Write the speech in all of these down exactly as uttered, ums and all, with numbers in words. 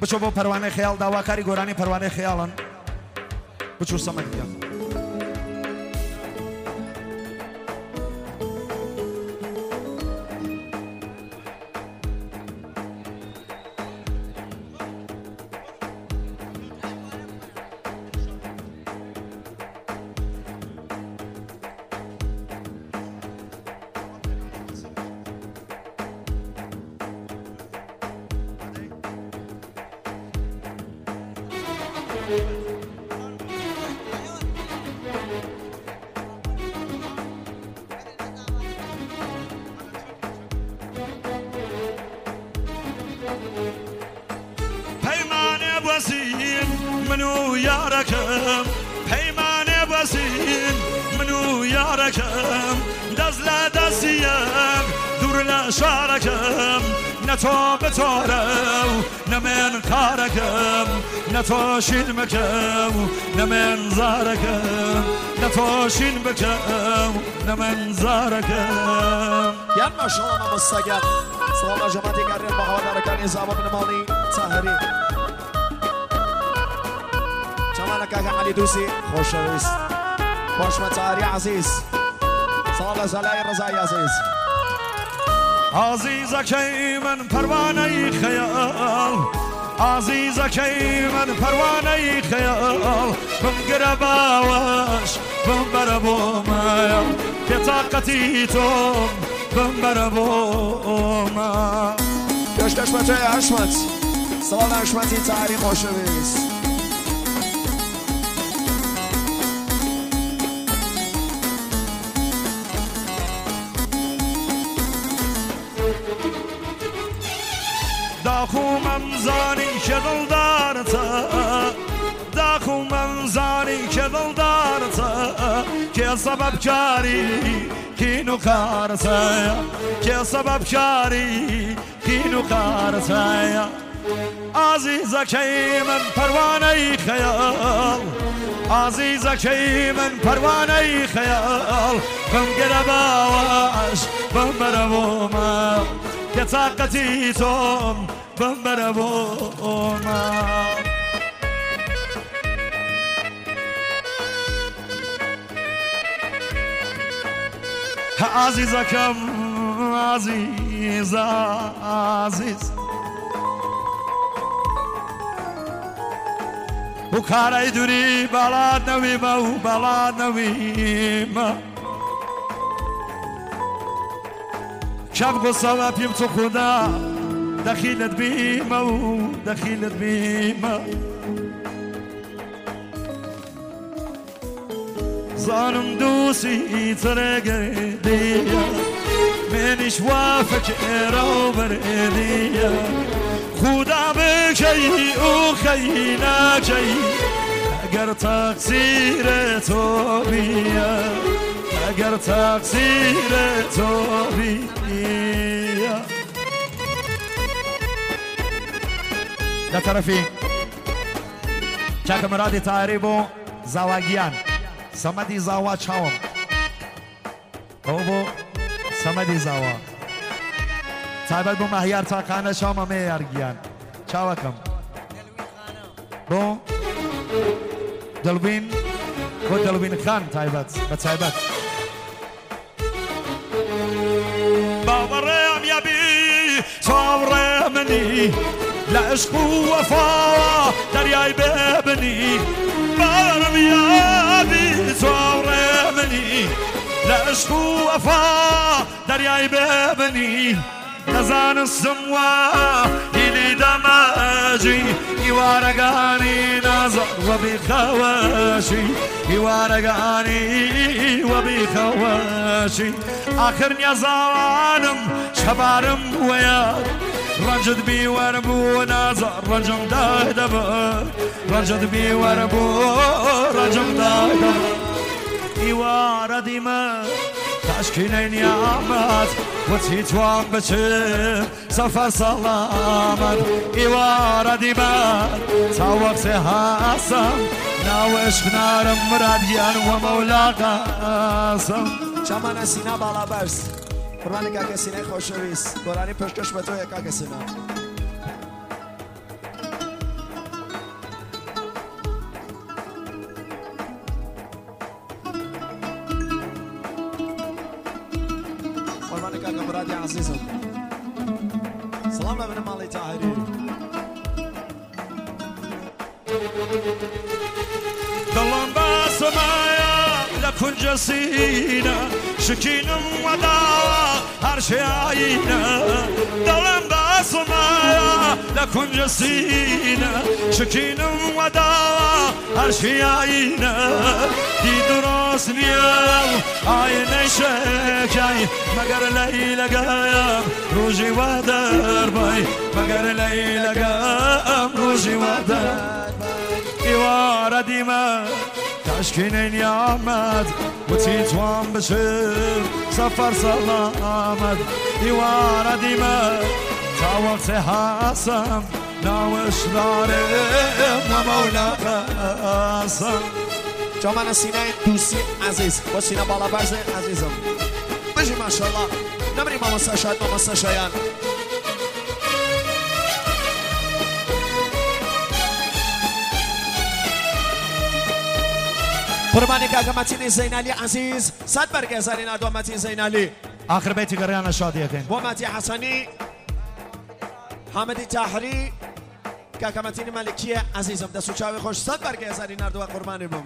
بچۆ بۆ پەروانەی خەیاڵ داواکاری گۆرانی پەروانەی خەیاڵن بچوو سەمەدیە پەیمانێ بەزین من و یارەکەم پەیمانێ بەزین من و یارەکەم دەست لە دەستیەک دوور لە شارەکەم نە تۆ بتۆرە و نە من کارەکەم نە تۆ شین بکەم و نە من زارەکەم نە تۆ شین بکەم و نە من زارەکەم یان ماشاءالله مامۆستاگیان سڵام لە جەماعەتی گەڕێن بە هەوادارەکانی زاوە بنەماڵی چاهەری جەمالە کاکە عەلی دووسی خۆشەویست خۆشمە چاهەری عەزیز سڵام لە زەلای ڕەزای عەزیز عزیزەکەی من پەروانەی خەیاڵ عزیزەکەی من پەروانەی خەیاڵ بمگرە باوەش بمبەرە بۆ مایە بێتاقەتی تۆم بمبەرە بۆمە گەشت دەشمەتۆی هەشمەت سڵام لە هەشمەتی چاهەری خۆشەویست داخو مەمزانی کە دڵدارتە داخو مەمزانی کە دڵدارتە کێ سەبەبکاری کین و کارتەیە کێ سەبەبکاری کین و کارتەیە عزیزەکەی من پەروانەی خەیاڵ عزیزەکەی من پەروانەی خەیاڵ بمگرە باوەش بمبەرە بۆمە کێتاقەتی تۆم بمبەرە بۆمە عزیزەکەم عزیزە عزیز و کارای دووری بەڵاتنەویمە و بەڵاتنەویمە شب قصة بيم تخدا دخيلت بيما ودخيلت بيما ظالم دوسي ترقدية منش وافك إيرو بردية خدا بكي وخينا كي اگر تقصير تو بيا اگر تقصیر تو بیا لە تەرەفی چاکە مرادی تاهری بۆ زاواگیان سەمەدی زاوا چاوم ئەوە بۆ سەمەدی زاوا تایبەت بۆ مەهیار تاقانە چاومە مێیارگیان چاوەکەم بۆ دڵبین بۆ دڵبین خان تایبەت بە تایبەت باوەڕێم یابی چاوەڕێ منی لە عشق و وەفا دەریای ببنی باوەڕێم یابی چاوەڕێ منی لە عشق و وەفا دەریای ببنی نەزانستم وا هینی دەمەجی هیوارەکانی نازە وە بیخەوەشی هیوارەکانی وە بیخەوەشی آخر نیازانم شەبارم وەیە ڕەنجت بیوەربوو نازە ڕەنجم دای دەبەر ڕەنجت بیوەربوو ڕەنجم دای دەبەر هیوارە دیمە تشکیلەی نیامەت وتی توان بچێ سەفەر سەڵامەت ئیوارە دیمەت تا وەختێ هەسەم ناو عشق نارم مرادیان وە مەولا قەسەم چامانە سینا باڵا بەرز قوربانی کاکە سینای خۆشەویست گۆرانی پێشکەش بە تۆیە کاکە سینا مرادي عزيزم سلام لابن مالي تاهري دلم بسمايا لكن جسينا شكينم وداوا هرشي عينا دلم بسمايا لكن جسينا شكينم وداوا هرشي عينا دي دراس نيام عين شكاي مگر ليلة قام روجي ودر باي مگر ليلة قام روجي ودر إيوار ديما تشكين نعمت وتيتوان بشر سفر سلامت إيوار ديما تعوقت حسن ناوش دارم ومولا قاسم جامعنا سيناء دوسي عزيز وسيناء بالا برز عزيزم بجي ما شاء الله نمري ماما ساشاد ماما ساشايان قرباني كاكا متين زينالي عزيز صد بركة زارين أدو متين زينالي آخر بيتي قريانا شادية كين ومتي حسني حامدي تاحري كاكا متين ملكية عزيزم دستو چاوي خوش صد بركة زارين أدو قرباني بم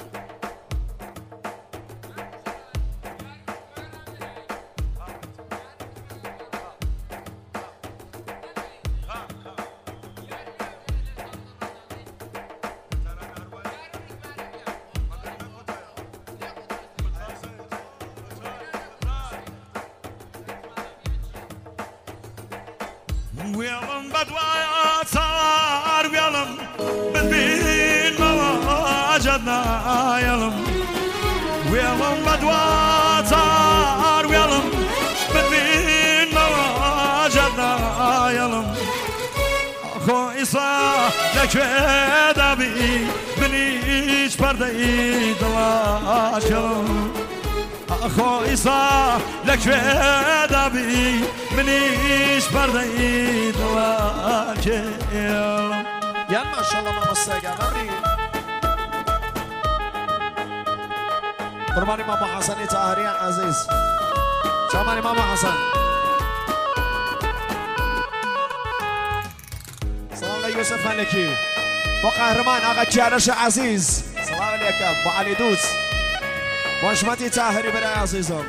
ويلم بدوايا صار ويلم بدبين ما وجدنا يلم ويلم بدوايا صار ويلم بدبين ما وجدنا يلم أخو إسا لك دبي بنيش بردي دلاش يلم أخو إسا لك دبي منيش بردي دواك يا ما شاء الله ماما الساقة نمري قرباني ماما حسن تاهري عزيز شاماني ماما حسن سلام ليوسف ملكي وقهرمان آقا كيانش عزيز سلام عليكم وعلي دوس وشمتي تاهري برای عزیزم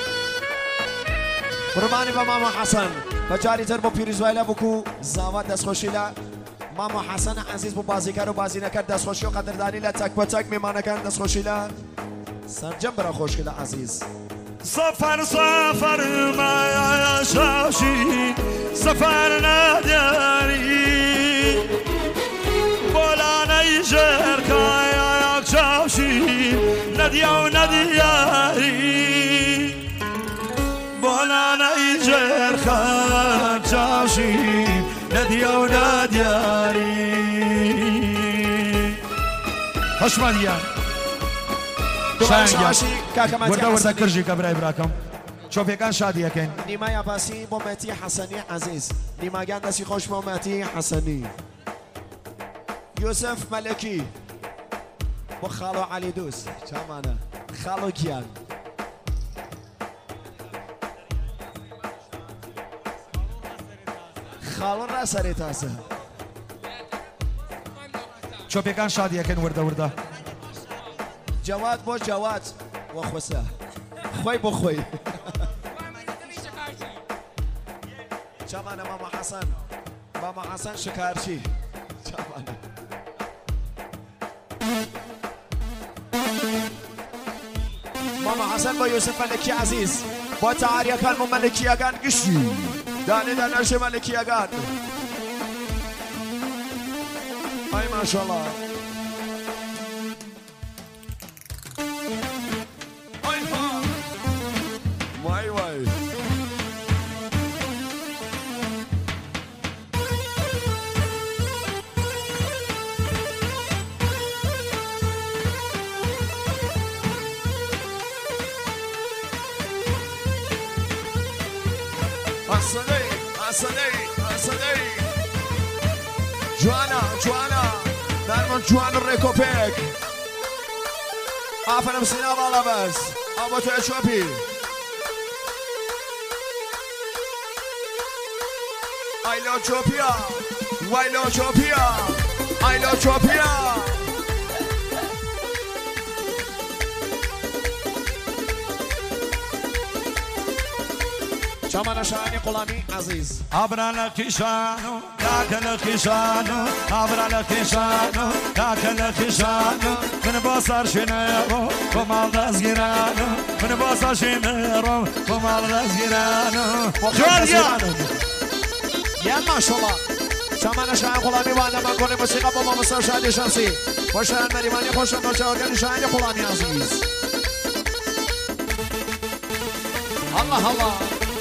قربانی با ماما حسن و جاری تر با پیروزویله بکو زاوت دست خوشیله ماما حسن عزیز با بازیکر و بازی نکرد دست خوشی و قدردانی لتک و تک میمانه کن دست خوشیله سرجم برا خوشیله عزیز سفر سفر ما شاشی سفر نداری بولانه جرکای شاشی ندیا و ندیاری بولانه جرکای شاشی ندیا و ندیاری هشمانیان شانگیان ورده ورده کرجی کبرای براکم شوفیکان شادیه کن نیمه یاباسی با مهدی حسنی عزیز نیمه گن دستی خوش با مهدی حسنی یوسف ملکی با خالو علی دوست چمانه خالو کیان خالو را سری تاسه شوفیکان شادیه کن ورده ورده جواد با جواد و خوسه خوی با خوی چمانه ماما حسن ماما حسن شکارچی چمانه ماما حسن با یوسف ملکی عزیز با تعاریه کن مو ملکی اگن گشی دانی دانش ملکی اگن ای ماشاءالله وای وای حسني حسني حسني جوانا جوانا درمان جوان الريكوبيك عفنا مسينا بالا بس ابو تو اشوبي ایلا چوپیا وایلا چوپیا ایلا چوپیا چمان شاهانی غلامی عزیز ابرا لکیشانو داک لکیشانو ابرا لکیشانو داک لکیشانو من باسر شنرو کمال دزگیرانو من باسر شنرو کمال دزگیرانو جوانیا یا ماشاءالله چمان شاهانی غلامی و اندمان کنه موسیقی با ما مصر شاهدی شمسی خوشترن مریمانی خوشترن دوچه آگانی شاهانی غلامی عزیز الله الله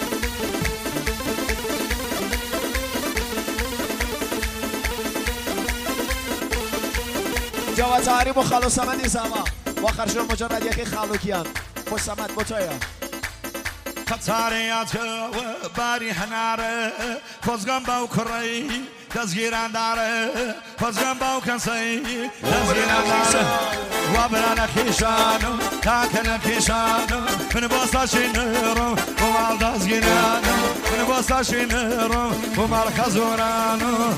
جواد تاری با خالو سمدی زما و خرجون مجرد یکی خالو کیان با سمد با تویا خطاریات و باری هناره خوزگم باو کری دزگیران داره خوزگم باو کنسی دزگیران داره و برا نکیشانو تاک نکیشانو من باسا شنرو و مال دزگیرانو من باسا شنرو و مال خزورانو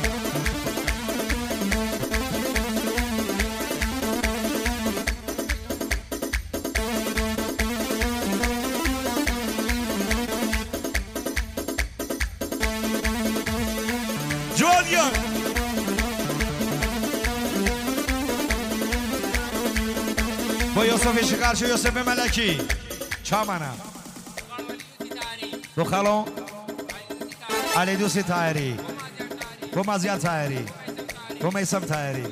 جوانیان با یوسف شکرچه یوسف ملکی چامانا دو خالو علی دوسی تایری با مازیار تایری با میسم تایری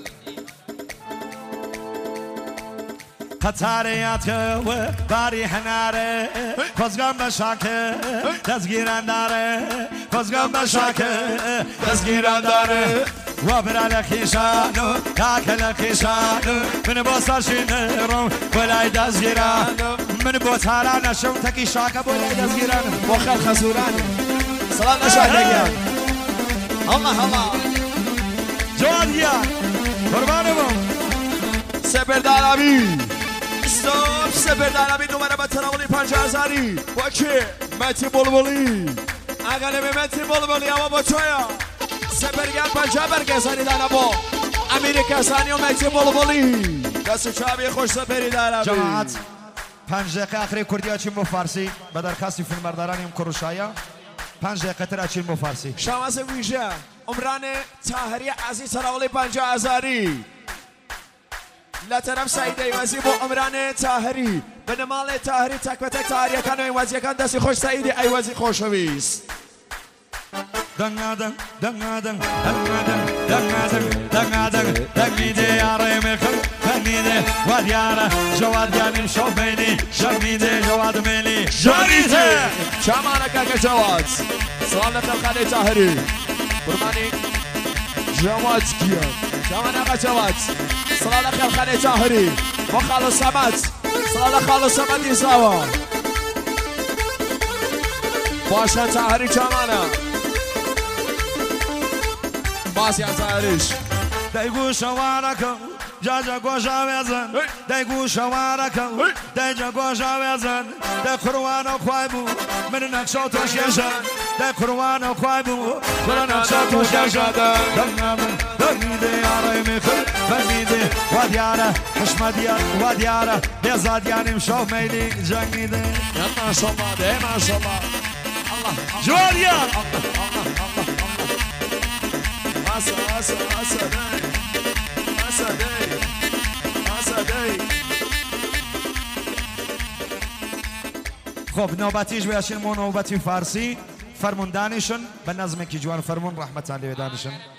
قطاریات و باری هناره خوزگم بشاکه دزگیران داره خوزگم بشاکه دزگیران داره و برا لکیشانو تاک لکیشانو من باسر شنرو بلای دزگیرانو من بوتارا نشم تکی شاکه بلای دزگیرانو بخل خزوران سلام نشاهدگیان الله الله جوانیان قربانم سپردارمی استوب سپردارمی دوباره با تراولی پنج هزاری با که متی بلبلی اگر به متی بلبلی اما با چویا سپرگر پنجه برگزانی دارم با امیر کسانی و متی بلبلی دست چابی خوش سپری دارمی جماعت پنج دقیقه آخری کردی اچین با فارسی به درخواست فیلم بردارانیم کروشایا پنج دقیقه تر اچین با فارسی شمس ویژه عمران طاهری عزیز تراولی پنجه هزاری لطرف سعید ایوازی با عمران طاهری به نمال طاهری تک و تک طاهری کن و ایوازی کن دستی خوش سعید ایوازی خوشویست دنگادن دنگادن دنگادن دنگادن دنگادن دنگیده یاره میکن دنگیده واد یاره جواد یانیم شو بینی جنگیده جواد ملی جنگیده چمانه که جواد سلام لطرف خاله طاهری برمانی جواد کیان چمانه که جواد سلام لطرف خاله طاهری با خالو سمت سلام خالو سمت ایزاوا باشه طاهری چمانه باسی از طاهریش دیگو شوارکم جاجا گوشا وزن دیگو شوارکم دیجا گوشا وزن دی قروان و خوای بو من نقشا توش یشن دی قروان و خوای بو من نقشا توش یشن دنگامن دنگیده یاره میخل دنگیده واد یاره حشمت یار واد یاره بیزاد یانیم شو میلی جنگیده یا ماشالله ده ماشالله جوار یار Asa, asa, asa, day. Asa, day. Asa, day. خب نوبتیش بیاشین مو نوبتی فارسی فرموندانشون به نظم کی جوان فرمون رحمت علی دانشون